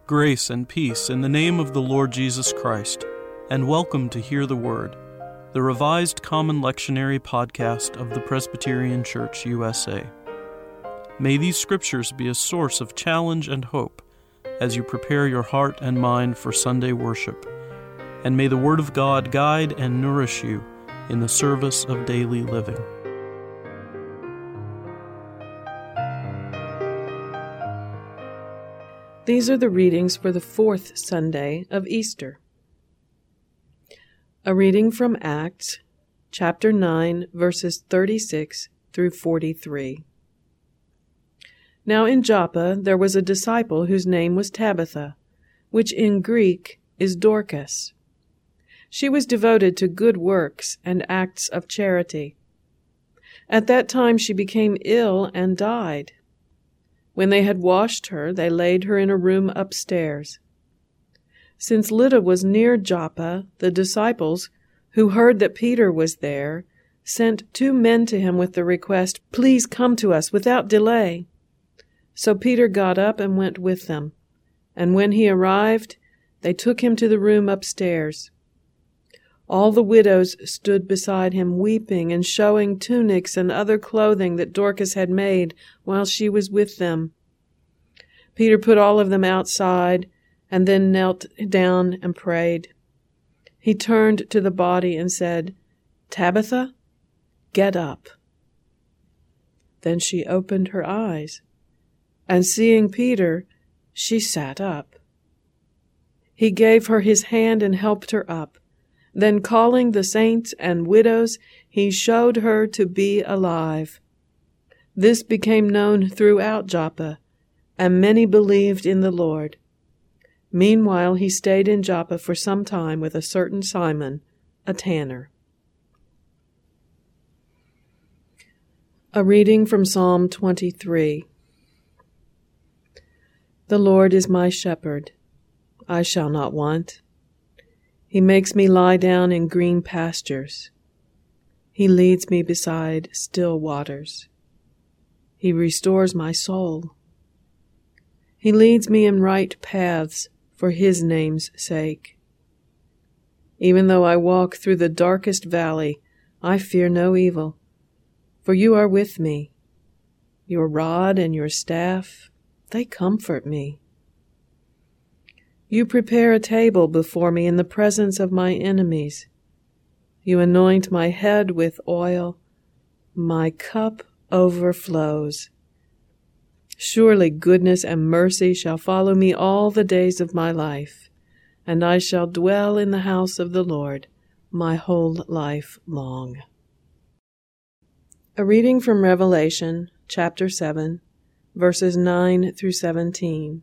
Grace and peace in the name of the Lord Jesus Christ, and welcome to Hear the Word, the Revised Common Lectionary podcast of the Presbyterian Church, USA. May these scriptures be a source of challenge and hope as you prepare your heart and mind for Sunday worship, and may the Word of God guide and nourish you in the service of daily living. These are the readings for the fourth Sunday of Easter. A reading from Acts, chapter 9, verses 36 through 43. Now in Joppa there was a disciple whose name was Tabitha, which in Greek is Dorcas. She was devoted to good works and acts of charity. At that time she became ill and died. When they had washed her, they laid her in a room upstairs. Since Lydda was near Joppa, the disciples, who heard that Peter was there, sent 2 men to him with the request, "Please come to us without delay." So Peter got up and went with them, and when he arrived, they took him to the room upstairs. All the widows stood beside him, weeping and showing tunics and other clothing that Dorcas had made while she was with them. Peter put all of them outside and then knelt down and prayed. He turned to the body and said, "Tabitha, get up." Then she opened her eyes, and seeing Peter, she sat up. He gave her his hand and helped her up. Then calling the saints and widows, he showed her to be alive. This became known throughout Joppa, and many believed in the Lord. Meanwhile he stayed in Joppa for some time with a certain Simon, a tanner. A reading from Psalm 23. The Lord is my shepherd, I shall not want. He makes me lie down in green pastures. He leads me beside still waters. He restores my soul. He leads me in right paths for his name's sake. Even though I walk through the darkest valley, I fear no evil, for you are with me. Your rod and your staff, they comfort me. You prepare a table before me in the presence of my enemies. You anoint my head with oil. My cup overflows. Surely goodness and mercy shall follow me all the days of my life, and I shall dwell in the house of the Lord my whole life long. A reading from Revelation, chapter 7, verses 9 through 17.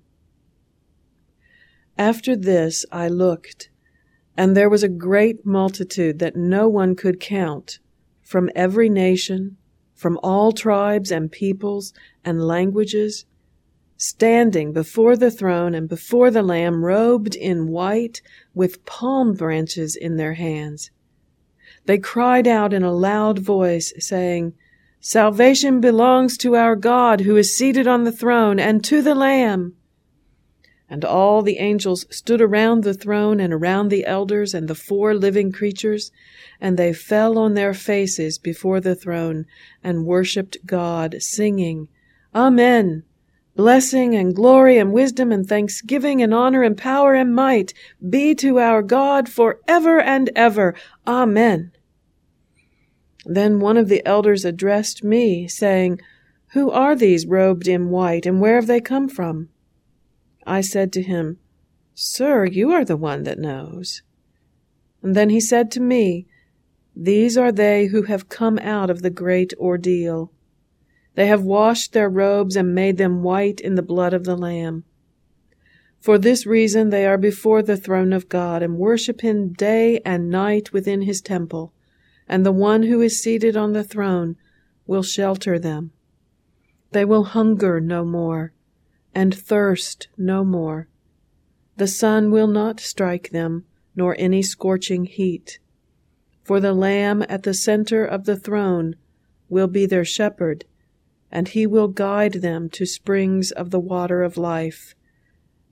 After this I looked, and there was a great multitude that no one could count, from every nation, from all tribes and peoples and languages, standing before the throne and before the Lamb, robed in white, with palm branches in their hands. They cried out in a loud voice, saying, "Salvation belongs to our God who is seated on the throne and to the Lamb." And all the angels stood around the throne and around the elders and the 4 living creatures, and they fell on their faces before the throne and worshipped God, singing, "Amen. Blessing and glory and wisdom and thanksgiving and honor and power and might be to our God forever and ever. Amen." Then one of the elders addressed me, saying, "Who are these robed in white, and where have they come from?" I said to him, "Sir, you are the one that knows." And then he said to me, "These are they who have come out of the great ordeal. They have washed their robes and made them white in the blood of the Lamb. For this reason they are before the throne of God and worship him day and night within his temple, and the one who is seated on the throne will shelter them. They will hunger no more, and thirst no more. The sun will not strike them, nor any scorching heat. For the Lamb at the center of the throne will be their shepherd, and he will guide them to springs of the water of life,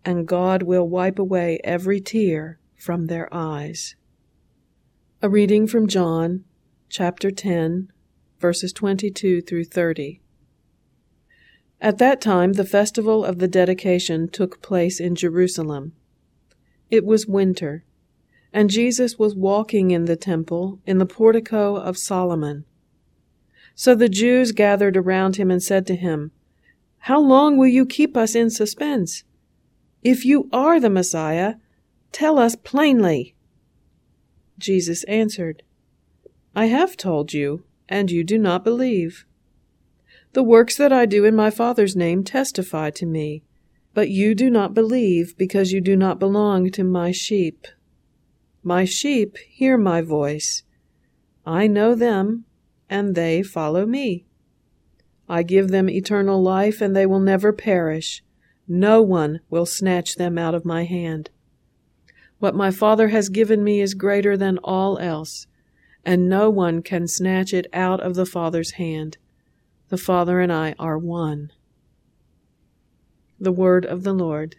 and God will wipe away every tear from their eyes. A reading from John, chapter 10, verses 22 through 30. At that time, the festival of the dedication took place in Jerusalem. It was winter, and Jesus was walking in the temple in the portico of Solomon. So the Jews gathered around him and said to him, "How long will you keep us in suspense? If you are the Messiah, tell us plainly." Jesus answered, "I have told you, and you do not believe. The works that I do in my Father's name testify to me, but you do not believe because you do not belong to my sheep. My sheep hear my voice. I know them, and they follow me. I give them eternal life, and they will never perish. No one will snatch them out of my hand. What my Father has given me is greater than all else, and no one can snatch it out of the Father's hand. The Father and I are one." The word of the Lord.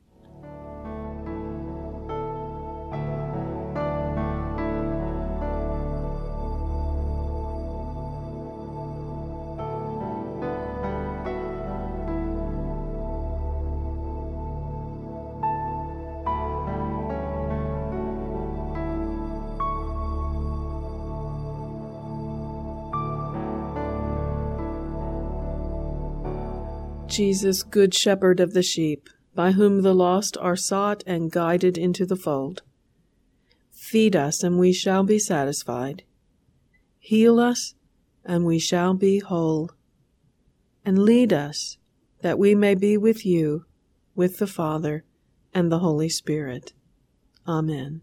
Jesus, good shepherd of the sheep, by whom the lost are sought and guided into the fold. Feed us, and we shall be satisfied. Heal us, and we shall be whole. And lead us, that we may be with you, with the Father, and the Holy Spirit. Amen.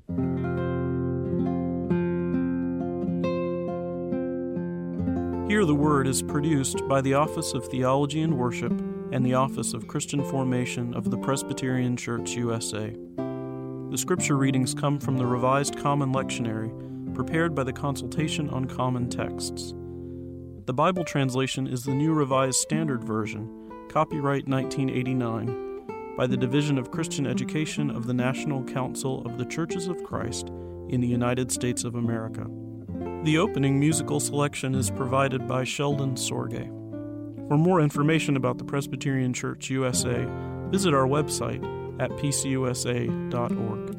Hear the Word is produced by the Office of Theology and Worship and the Office of Christian Formation of the Presbyterian Church USA. The scripture readings come from the Revised Common Lectionary, prepared by the Consultation on Common Texts. The Bible translation is the New Revised Standard Version, copyright 1989, by the Division of Christian Education of the National Council of the Churches of Christ in the United States of America. The opening musical selection is provided by Sheldon Sorge. For more information about the Presbyterian Church USA, visit our website at pcusa.org.